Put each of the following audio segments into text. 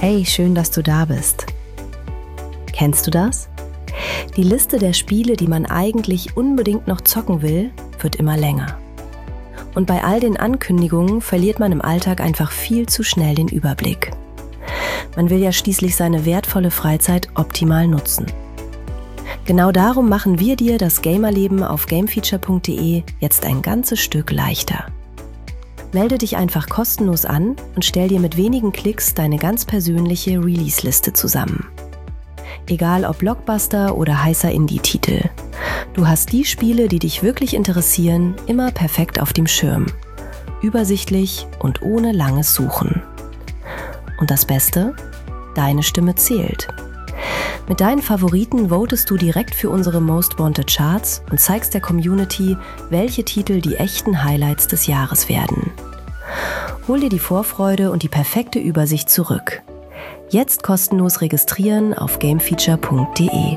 Hey, schön, dass du da bist. Kennst du das? Die Liste der Spiele, die man eigentlich unbedingt noch zocken will, wird immer länger. Und bei all den Ankündigungen verliert man im Alltag einfach viel zu schnell den Überblick. Man will ja schließlich seine wertvolle Freizeit optimal nutzen. Genau darum machen wir dir das Gamerleben auf gamefeature.de jetzt ein ganzes Stück leichter. Melde dich einfach kostenlos an und stell dir mit wenigen Klicks deine ganz persönliche Release-Liste zusammen. Egal ob Blockbuster oder heißer Indie-Titel. Du hast die Spiele, die dich wirklich interessieren, immer perfekt auf dem Schirm. Übersichtlich und ohne langes Suchen. Und das Beste? Deine Stimme zählt. Mit deinen Favoriten votest du direkt für unsere Most Wanted Charts und zeigst der Community, welche Titel die echten Highlights des Jahres werden. Hol dir die Vorfreude und die perfekte Übersicht zurück. Jetzt kostenlos registrieren auf gamefeature.de.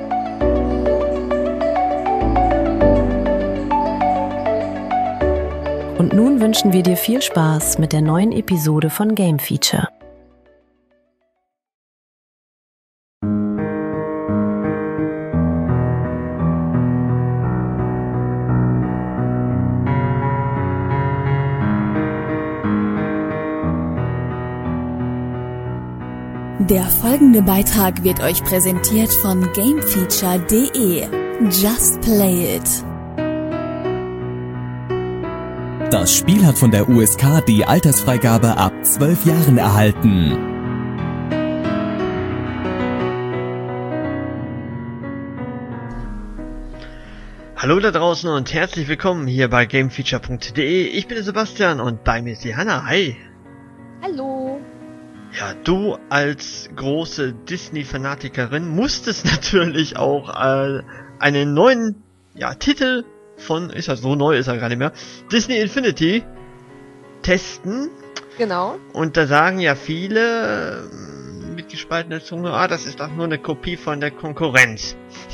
Und nun wünschen wir dir viel Spaß mit der neuen Episode von Game Feature. Der folgende Beitrag wird euch präsentiert von gamefeature.de. Just play it. Das Spiel hat von der USK die Altersfreigabe ab 12 Jahren erhalten. Hallo da draußen und herzlich willkommen hier bei gamefeature.de. Ich bin der Sebastian und bei mir ist die Hanna. Hi. Hallo. Ja, du als große Disney-Fanatikerin musstest natürlich auch einen neuen Titel von, ist er so neu, ist er gar nicht mehr, Disney Infinity testen. Genau. Und da sagen ja viele mit gespaltener Zunge, das ist doch nur eine Kopie von der Konkurrenz.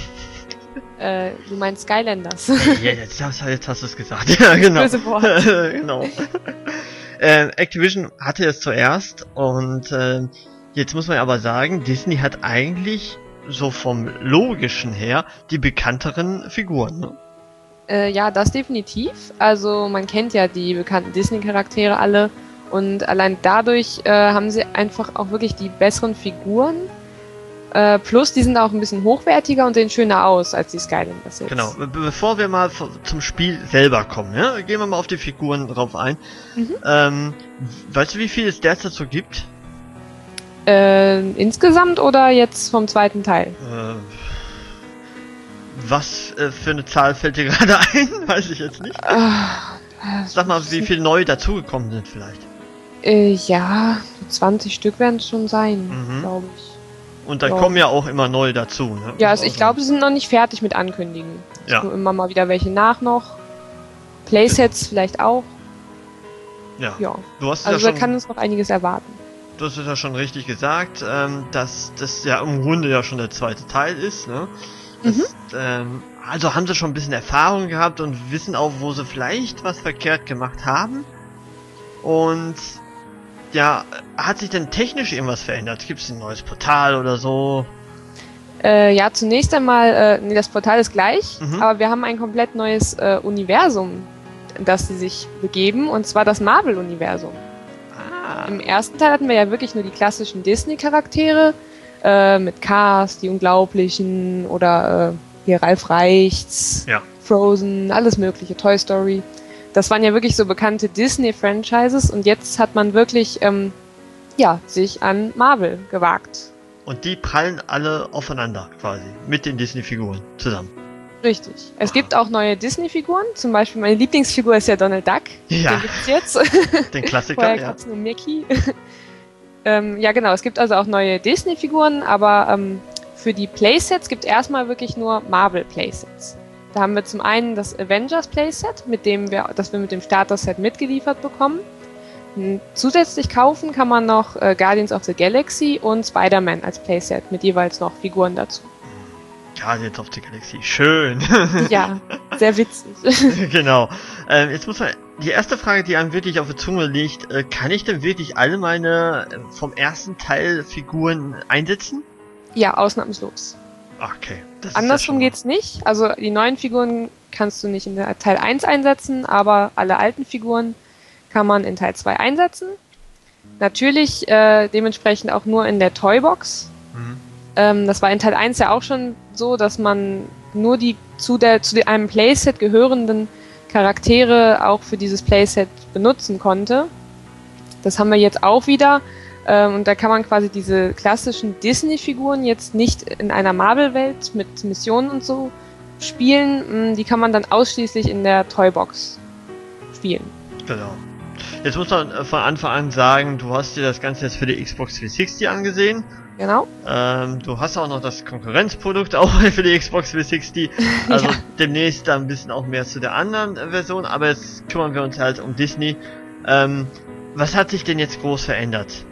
Du meinst Skylanders. Ja, jetzt hast du es gesagt. Ja, genau. Böse Wort. Genau. Activision hatte es zuerst und jetzt muss man aber sagen, Disney hat eigentlich so vom Logischen her die bekannteren Figuren, ne? Ja, das definitiv. Also man kennt ja die bekannten Disney-Charaktere alle und allein dadurch haben sie einfach auch wirklich die besseren Figuren. Plus, die sind auch ein bisschen hochwertiger und sehen schöner aus als die Skylanders jetzt. Genau, bevor wir mal zum Spiel selber kommen, ja, gehen wir mal auf die Figuren drauf ein. Weißt du, wie viel es derzeit so gibt? Insgesamt oder jetzt vom zweiten Teil? Was für eine Zahl fällt dir gerade ein? Weiß ich jetzt nicht. Sag mal, wie viel neu dazugekommen sind vielleicht? Ja, 20 Stück werden es schon sein, glaube ich. Und dann kommen ja auch immer neu dazu, ne? Ja, also ich glaube, sie sind noch nicht fertig mit Ankündigen. Ja. Es kommen immer mal wieder welche nach noch. Playsets vielleicht auch. Ja. Du hast also da kann uns noch einiges erwarten. Du hast es ja schon richtig gesagt, dass das ja im Grunde ja schon der zweite Teil ist, ne? Also haben sie schon ein bisschen Erfahrung gehabt und wissen auch, wo sie vielleicht was verkehrt gemacht haben. Und ja, hat sich denn technisch irgendwas verändert? Gibt es ein neues Portal oder so? Ja, zunächst einmal, das Portal ist gleich, aber wir haben ein komplett neues Universum, in das sie sich begeben, und zwar das Marvel-Universum. Im ersten Teil hatten wir ja wirklich nur die klassischen Disney-Charaktere, mit Cars, die Unglaublichen oder hier Ralf Reichts, Frozen, alles mögliche, Toy Story. Das waren ja wirklich so bekannte Disney-Franchises und jetzt hat man wirklich, sich an Marvel gewagt. Und die prallen alle aufeinander quasi, mit den Disney-Figuren zusammen. Richtig. Es gibt auch neue Disney-Figuren, zum Beispiel meine Lieblingsfigur ist ja Donald Duck. Ja. Den gibt's jetzt. Den Klassiker, Vorher gab's nur Mickey. Ja genau, es gibt also auch neue Disney-Figuren, aber für die Playsets gibt es erstmal wirklich nur Marvel-Playsets. Da haben wir zum einen das Avengers Playset, das wir mit dem Starter-Set mitgeliefert bekommen. Zusätzlich kaufen kann man noch Guardians of the Galaxy und Spider-Man als Playset mit jeweils noch Figuren dazu. Guardians of the Galaxy, schön. Ja, sehr witzig. Genau. Jetzt muss man die erste Frage, die einem wirklich auf die Zunge liegt, kann ich denn wirklich alle meine vom ersten Teil Figuren einsetzen? Ja, ausnahmslos. Okay. Andersrum geht's nicht. Also die neuen Figuren kannst du nicht in der Teil 1 einsetzen, aber alle alten Figuren kann man in Teil 2 einsetzen. Natürlich dementsprechend auch nur in der Toybox. Das war in Teil 1 ja auch schon so, dass man nur die zu einem Playset gehörenden Charaktere auch für dieses Playset benutzen konnte. Das haben wir jetzt auch wieder. Und da kann man quasi diese klassischen Disney-Figuren jetzt nicht in einer Marvel-Welt mit Missionen und so spielen. Die kann man dann ausschließlich in der Toybox spielen. Genau. Jetzt muss man von Anfang an sagen, du hast dir das Ganze jetzt für die Xbox 360 angesehen. Genau. Du hast auch noch das Konkurrenzprodukt auch für die Xbox 360. Also ja. Demnächst dann ein bisschen auch mehr zu der anderen Version, aber jetzt kümmern wir uns halt um Disney. Was hat sich denn jetzt groß verändert?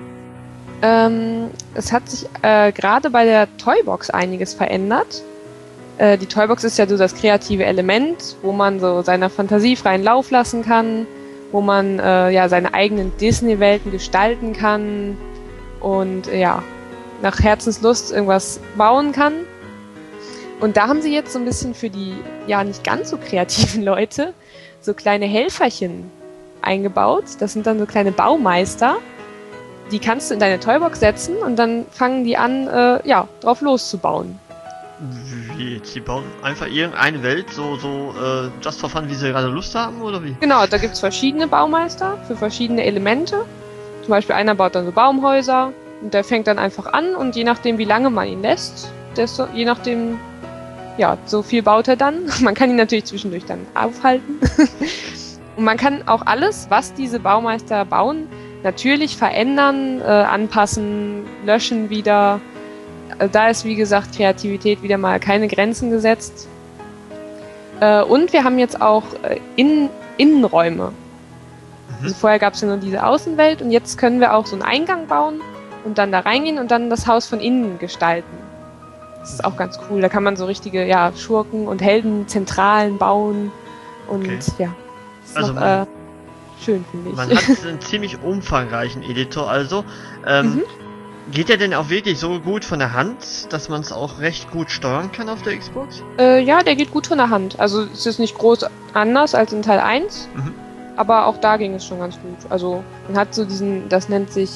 Es hat sich gerade bei der Toybox einiges verändert. Die Toybox ist ja so das kreative Element, wo man so seiner Fantasie freien Lauf lassen kann, wo man ja seine eigenen Disney-Welten gestalten kann und ja, nach Herzenslust irgendwas bauen kann. Und da haben sie jetzt so ein bisschen für die ja nicht ganz so kreativen Leute so kleine Helferchen eingebaut. Das sind dann so kleine Baumeister. Die kannst du in deine Toybox setzen und dann fangen die an, ja, drauf loszubauen. Wie jetzt? Die bauen einfach irgendeine Welt, so just for fun, wie sie gerade Lust haben, oder wie? Genau, da gibt's verschiedene Baumeister für verschiedene Elemente. Zum Beispiel einer baut dann so Baumhäuser und der fängt dann einfach an und je nachdem, wie lange man ihn lässt, je nachdem, ja, so viel baut er dann. Man kann ihn natürlich zwischendurch dann aufhalten. Und man kann auch alles, was diese Baumeister bauen, natürlich verändern, anpassen, löschen wieder. Da ist, wie gesagt, Kreativität wieder mal keine Grenzen gesetzt. Und wir haben jetzt auch Innenräume. Also vorher gab es ja nur diese Außenwelt und jetzt können wir auch so einen Eingang bauen und dann da reingehen und dann das Haus von innen gestalten. Das ist auch ganz cool. Da kann man so richtige Schurken und Heldenzentralen bauen und ja, ist also noch schön, finde ich. Man hat einen ziemlich umfangreichen Editor, also geht der denn auch wirklich so gut von der Hand, dass man es auch recht gut steuern kann auf der Xbox? Ja, der geht gut von der Hand. Also es ist nicht groß anders als in Teil 1, aber auch da ging es schon ganz gut. Also man hat so diesen, das nennt sich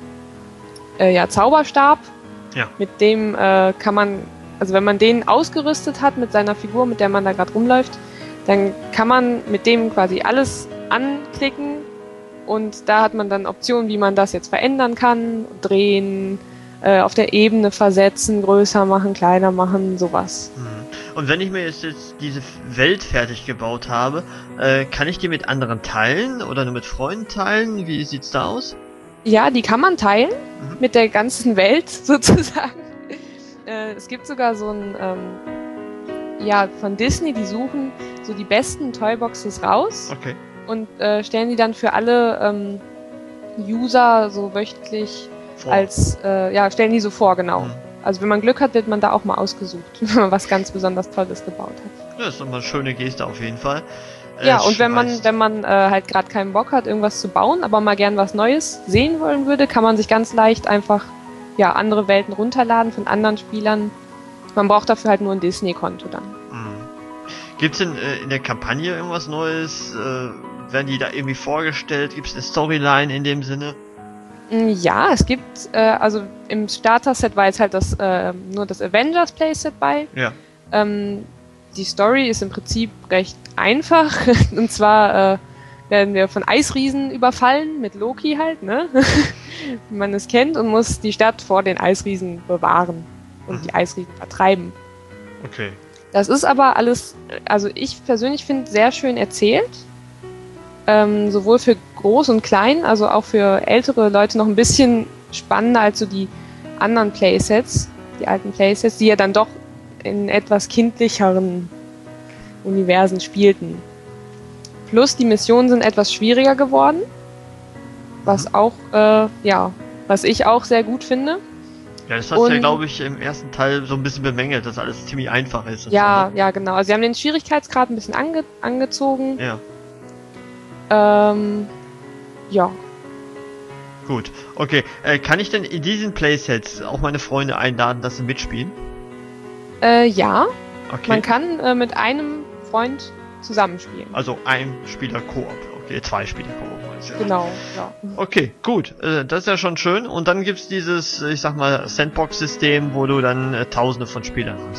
Zauberstab. Ja. Mit dem kann man, also wenn man den ausgerüstet hat mit seiner Figur, mit der man da gerade rumläuft, dann kann man mit dem quasi alles anklicken. Und da hat man dann Optionen, wie man das jetzt verändern kann, drehen, auf der Ebene versetzen, größer machen, kleiner machen, sowas. Und wenn ich mir jetzt diese Welt fertig gebaut habe, kann ich die mit anderen teilen oder nur mit Freunden teilen? Wie sieht's da aus? Ja, die kann man teilen mit der ganzen Welt sozusagen. Es gibt sogar so ein, von Disney, die suchen so die besten Toyboxes raus. Okay. Und stellen die dann für alle User so wöchentlich vor. Stellen die so vor, genau. Also wenn man Glück hat, wird man da auch mal ausgesucht, wenn man was ganz besonders Tolles gebaut hat. Ja, das ist nochmal eine schöne Geste auf jeden Fall. Ja, und wenn man halt gerade keinen Bock hat, irgendwas zu bauen, aber mal gern was Neues sehen wollen würde, kann man sich ganz leicht einfach andere Welten runterladen von anderen Spielern. Man braucht dafür halt nur ein Disney-Konto dann. Gibt's denn in der Kampagne irgendwas Neues? Werden die da irgendwie vorgestellt? Gibt's eine Storyline in dem Sinne? Ja, es gibt, also im Starter-Set war jetzt halt nur das Avengers Playset bei. Ja. Die Story ist im Prinzip recht einfach. Und zwar werden wir von Eisriesen überfallen, mit Loki halt, ne? Wie man es kennt, und muss die Stadt vor den Eisriesen bewahren und die Eisriesen vertreiben. Okay. Das ist aber alles, also ich persönlich finde, sehr schön erzählt. Sowohl für groß und klein, also auch für ältere Leute noch ein bisschen spannender als so die anderen Playsets, die alten Playsets, die ja dann doch in etwas kindlicheren Universen spielten. Plus die Missionen sind etwas schwieriger geworden, was auch, was ich auch sehr gut finde. Ja, das hast du ja, glaube ich, im ersten Teil so ein bisschen bemängelt, dass alles ziemlich einfach ist. Ja, genau. Also sie haben den Schwierigkeitsgrad ein bisschen angezogen. Ja. Ja. Gut, okay. Kann ich denn in diesen Playsets auch meine Freunde einladen, dass sie mitspielen? Ja. Okay. Man kann mit einem Freund zusammenspielen. Also ein Spieler Koop. Okay, 2 Spieler Koop. meinst du, ja. Genau, ja. Okay, gut. Das ist ja schon schön. Und dann gibt's dieses, ich sag mal, Sandbox-System, wo du dann Tausende von Spielern hast.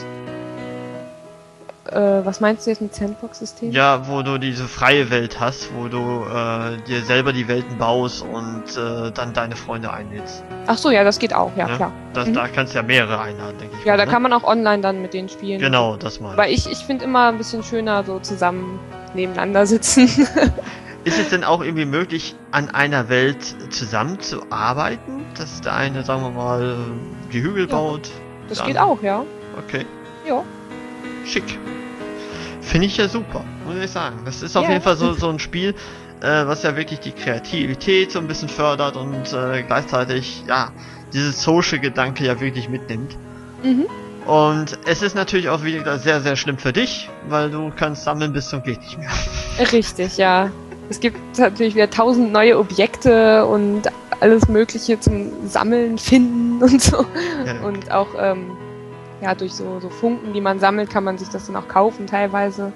Was meinst du jetzt mit Sandbox-System? Ja, wo du diese freie Welt hast, wo du dir selber die Welten baust und dann deine Freunde einlädst. Ach so, ja, das geht auch, ja, klar. Da kannst du ja mehrere einladen, denke ich. Ja, mal, da ne? kann man auch online dann mit denen spielen. Genau, das mal. Weil ich finde immer ein bisschen schöner so zusammen nebeneinander sitzen. Ist es denn auch irgendwie möglich, an einer Welt zusammenzuarbeiten? Dass der eine, sagen wir mal, die Hügel baut? Das geht auch, ja. Okay. Ja. Schick. Finde ich ja super, muss ich sagen. Das ist auf jeden Fall so ein Spiel, was ja wirklich die Kreativität so ein bisschen fördert und gleichzeitig, ja, dieses Social-Gedanke ja wirklich mitnimmt. Mhm. Und es ist natürlich auch wieder sehr, sehr schlimm für dich, weil du kannst sammeln bis zum geht nicht mehr. Richtig, ja. Es gibt natürlich wieder 1000 neue Objekte und alles Mögliche zum Sammeln, Finden und so. Ja. Und auch durch so Funken, die man sammelt, kann man sich das dann auch kaufen teilweise.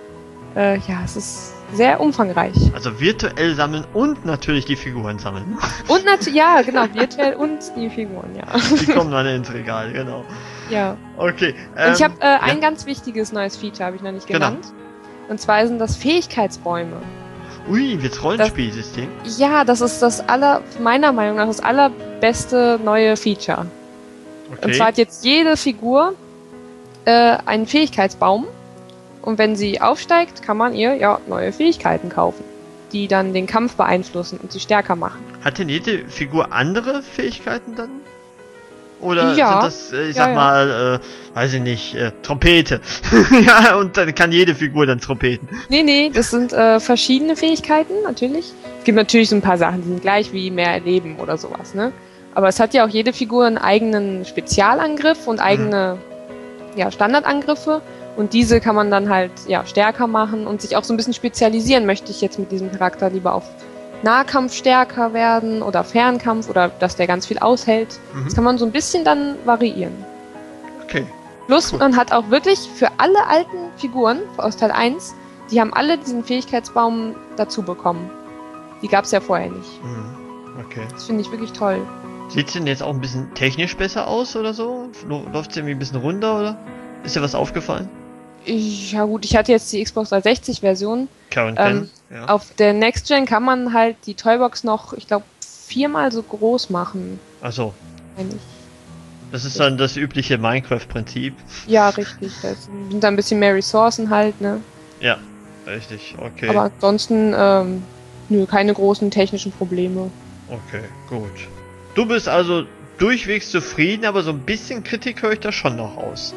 Es ist sehr umfangreich. Also virtuell sammeln und natürlich die Figuren sammeln. Und ja, genau, virtuell und die Figuren, ja. Die kommen dann ins Regal, genau. Ja. Okay. Und ich habe ein ganz wichtiges neues Feature, habe ich noch nicht genannt. Genau. Und zwar sind das Fähigkeitsbäume. Ui, jetzt Rollenspielsystem? Ja, das ist meiner Meinung nach das allerbeste neue Feature. Okay. Und zwar hat jetzt jede Figur einen Fähigkeitsbaum. Und wenn sie aufsteigt, kann man ihr neue Fähigkeiten kaufen, die dann den Kampf beeinflussen und sie stärker machen. Hat denn jede Figur andere Fähigkeiten dann? Oder Ja. sind das, weiß ich nicht, Trompete? Ja, und dann kann jede Figur dann trompeten. Nee, das sind verschiedene Fähigkeiten, natürlich. Es gibt natürlich so ein paar Sachen, die sind gleich wie mehr Erleben oder sowas, ne? Aber es hat ja auch jede Figur einen eigenen Spezialangriff und eigene Standardangriffe. Und diese kann man dann halt stärker machen und sich auch so ein bisschen spezialisieren. Möchte ich jetzt mit diesem Charakter lieber auf Nahkampf stärker werden oder Fernkampf oder dass der ganz viel aushält. Das kann man so ein bisschen dann variieren. Okay. Plus Cool. Man hat auch wirklich für alle alten Figuren aus Teil 1, die haben alle diesen Fähigkeitsbaum dazu bekommen. Die gab es ja vorher nicht. Okay. Das finde ich wirklich toll. Sieht's denn jetzt auch ein bisschen technisch besser aus oder so? Läuft's irgendwie ein bisschen runter oder? Ist dir was aufgefallen? Ja gut, ich hatte jetzt die Xbox 360 Version. Ja. Auf der Next Gen kann man halt die Toybox noch, ich glaube, 4-mal so groß machen. Achso. Eigentlich. Das ist dann das übliche Minecraft-Prinzip. Ja, richtig. Das sind da ein bisschen mehr Ressourcen halt, ne? Ja, richtig, okay. Aber ansonsten, keine großen technischen Probleme. Okay, gut. Du bist also durchwegs zufrieden, aber so ein bisschen Kritik höre ich da schon noch aus.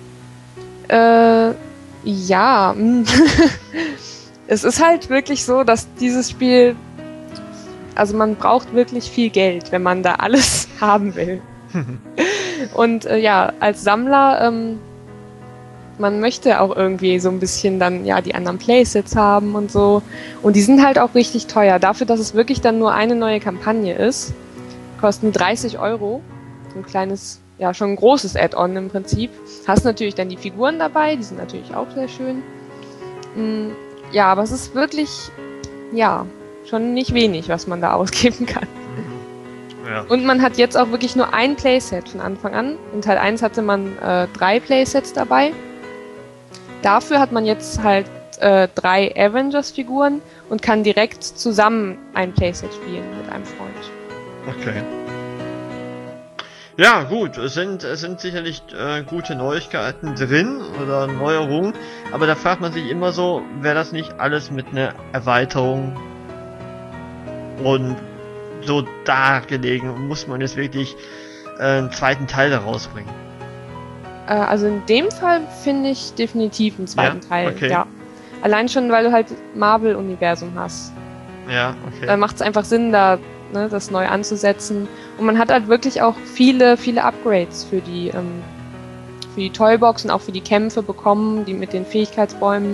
Ja. Es ist halt wirklich so, dass dieses Spiel, also man braucht wirklich viel Geld, wenn man da alles haben will. Und als Sammler, man möchte auch irgendwie so ein bisschen dann die anderen Playsets haben und so. Und die sind halt auch richtig teuer. Dafür, dass es wirklich dann nur eine neue Kampagne ist, kosten 30 €. So ein kleines, schon ein großes Add-on im Prinzip. Hast natürlich dann die Figuren dabei, die sind natürlich auch sehr schön. Ja, aber es ist wirklich, schon nicht wenig, was man da ausgeben kann. Ja. Und man hat jetzt auch wirklich nur ein Playset von Anfang an. In Teil 1 hatte man 3 Playsets dabei. Dafür hat man jetzt halt 3 Avengers-Figuren und kann direkt zusammen ein Playset spielen mit einem Freund. Okay. Ja, gut, es sind sicherlich gute Neuigkeiten drin oder Neuerungen, aber da fragt man sich immer so, wäre das nicht alles mit einer Erweiterung und so dargelegen, muss man jetzt wirklich einen zweiten Teil daraus bringen? Also in dem Fall finde ich definitiv einen zweiten Teil, okay. ja. Allein schon, weil du halt Marvel-Universum hast. Ja, okay. Da macht es einfach Sinn, da das neu anzusetzen. Und man hat halt wirklich auch viele Upgrades für die Toybox und auch für die Kämpfe bekommen, die mit den Fähigkeitsbäumen.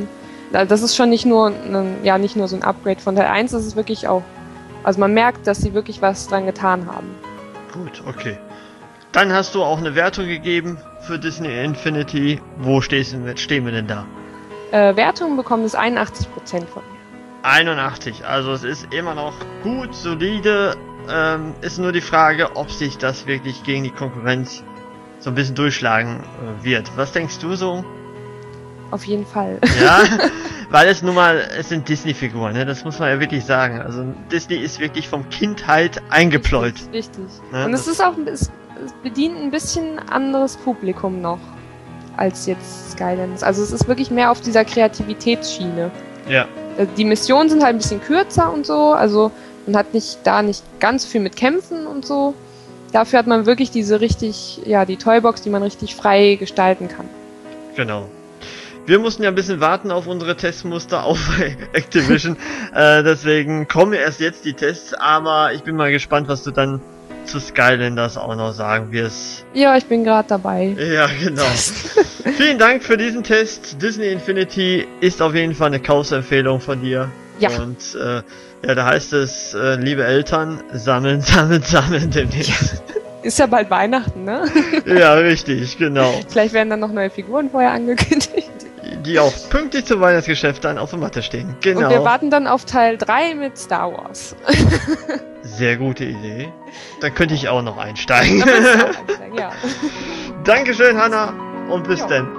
das ist schon nicht nur so ein Upgrade von Teil 1, das ist wirklich auch, also man merkt, dass sie wirklich was dran getan haben. Gut, okay. Dann hast du auch eine Wertung gegeben für Disney Infinity. Wo stehen wir denn da? Wertung bekommt es 81% von mir. 81, also es ist immer noch gut, solide. Ist nur die Frage, ob sich das wirklich gegen die Konkurrenz so ein bisschen durchschlagen wird. Was denkst du so? Auf jeden Fall. Ja, weil es sind Disney-Figuren, ne? Das muss man ja wirklich sagen. Also Disney ist wirklich vom Kindheit eingepläut. Richtig. Ne? Und es bedient ein bisschen anderes Publikum noch als jetzt Skylanders. Also es ist wirklich mehr auf dieser Kreativitätsschiene. Ja. Die Missionen sind halt ein bisschen kürzer und so, also man hat nicht ganz viel mit Kämpfen und so. Dafür hat man wirklich die Toybox, die man richtig frei gestalten kann. Genau. Wir mussten ja ein bisschen warten auf unsere Testmuster auf Activision, deswegen kommen erst jetzt die Tests, aber ich bin mal gespannt, was du dann zu Skylanders auch noch sagen wirst. Ja, ich bin gerade dabei. Ja, genau. Vielen Dank für diesen Test. Disney Infinity ist auf jeden Fall eine Kaufempfehlung von dir. Ja. Und da heißt es, liebe Eltern, sammeln demnächst. Ja. Ist ja bald Weihnachten, ne? Ja, richtig, genau. Vielleicht werden dann noch neue Figuren vorher angekündigt. Die auch pünktlich zum Weihnachtsgeschäft dann auf der Matte stehen. Genau. Und wir warten dann auf Teil 3 mit Star Wars. Sehr gute Idee. Dann könnte ich auch noch einsteigen. Ja. Dankeschön, Hanna, und bis dann.